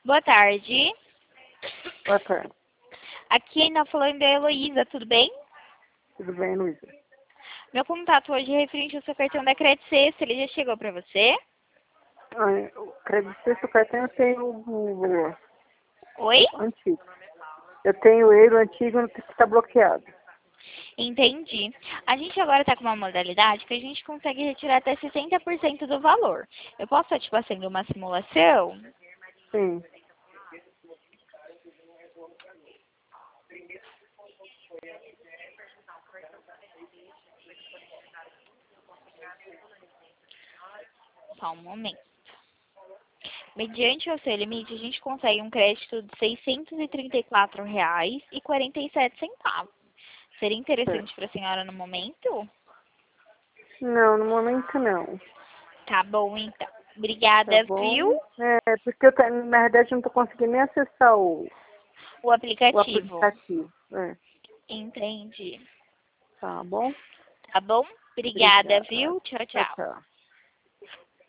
Boa tarde. Boa tarde. Aqui na falando é a Heloísa, tudo bem? Tudo bem, Luísa? Meu contato hoje é referente ao seu cartão da Credit Sexta, ele já chegou para você? O crédito sexto cartão eu tenho o Oi? antigo. Eu tenho ele, o antigo, que está bloqueado. Entendi. A gente agora está com uma modalidade que a gente consegue retirar até 60% do valor. Eu posso estar te passando uma simulação? Sim. Só um momento. Mediante o seu limite, a gente consegue um crédito de R$ 634,47. Seria Certo. interessante para a senhora no momento? Não, no momento não. Tá bom, então. Tá Obrigada, viu? bom? É, porque na verdade eu não estou conseguindo nem acessar O o aplicativo. aplicativo. É, Entendi. tá bom? Tá bom? Obrigada, Obrigada. viu? Tchau, Tchau, tchau. tchau.